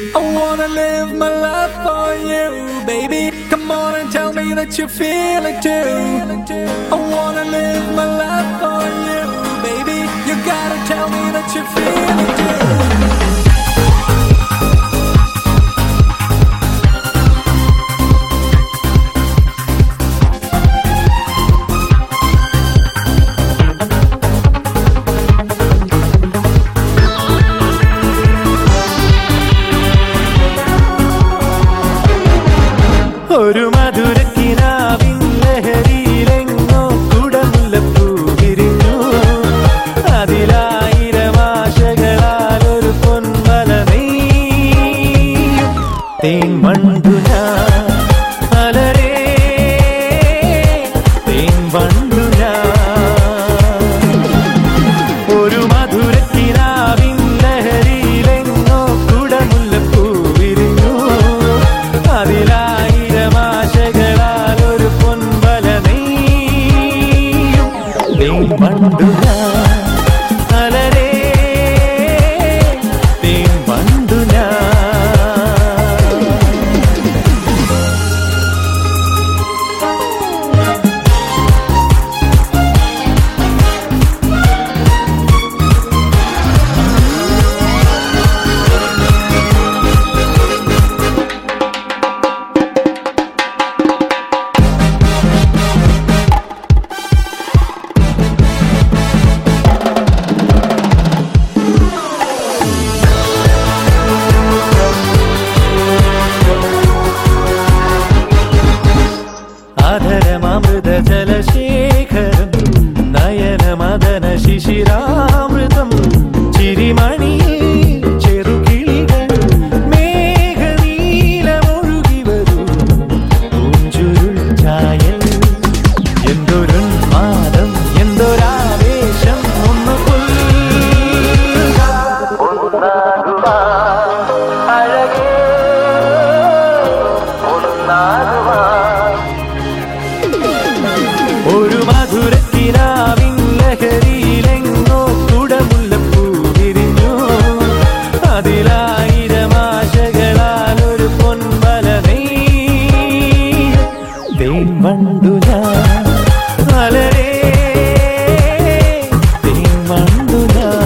I wanna live my life for you, baby. Come on and tell me that you feel it too. I wanna live my life for you, baby. You gotta tell me that you feel it too. ഒരു മധുരക്കിനാവിൻ ലഹരിയിലെങ്ങോ കുടമുല്ലപ്പൂ വിരിഞ്ഞു. അതിലായിരം ആശകളാൽ ഒരു പൊൻവല നെയ്യും. തേൻ വണ്ടു ഞാൻ അലരേ, തേൻ വണ്ടു ഞാൻ. ഒരു മധുരക്കിനാവിൻ ലഹരിയിലെങ്ങോ കുടമുല്ലപ്പൂ വിരിഞ്ഞു. അതിലാ വണ്ടു ഞാൻ അലരേ, തേൻ വണ്ടു ഞാൻ. അധരമൃത ജലശേഖരം നയനമദന ശിശിരാമൃതം. ചിരിമണിയിൽ ചെറുകിളികൾ മേഘനീലമൊഴുകി വരൂ. പൂഞ്ചുരുൾ ചായൽ എന്തൊരുന്മാദം, എന്തൊരാവേശം. ഒന്ന് അഴകേ ഒരു മധുരക്കിനാവിൻ ലഹരിയിലെങ്ങോ കുടമുല്ലപ്പൂ വിരിഞ്ഞു. അതിലായിരം ആശകളാൽ ഒരു പൊൻവല നെയ്യും. തേൻ വണ്ടു ഞാൻ അലരേ, തേൻ വണ്ടു ഞാൻ.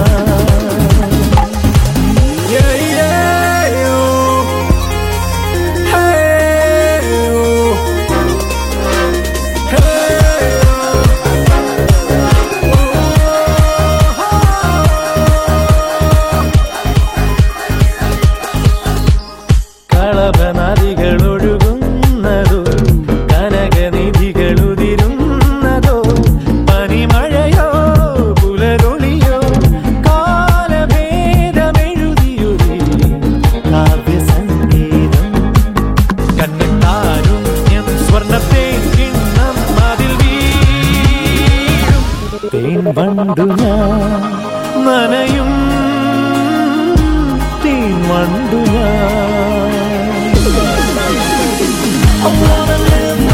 കളഭനദികളൊഴുകുന്നതോ, കനകനിധികളുതിരുന്നതോ, പനിമഴയോ പുലരൊളിയോ, കാലഭേദമെഴുതിയൊരു കാവ്യസംഗീതം. കണ്ണെത്താരുണ്യം സ്വർണ്ണത്തെ കിണ്ണം അതിൽ വീഴും. തേൻ വണ്ടു ഞാൻ നനയും, തേൻ വണ്ടു ഞാൻ. I wanna live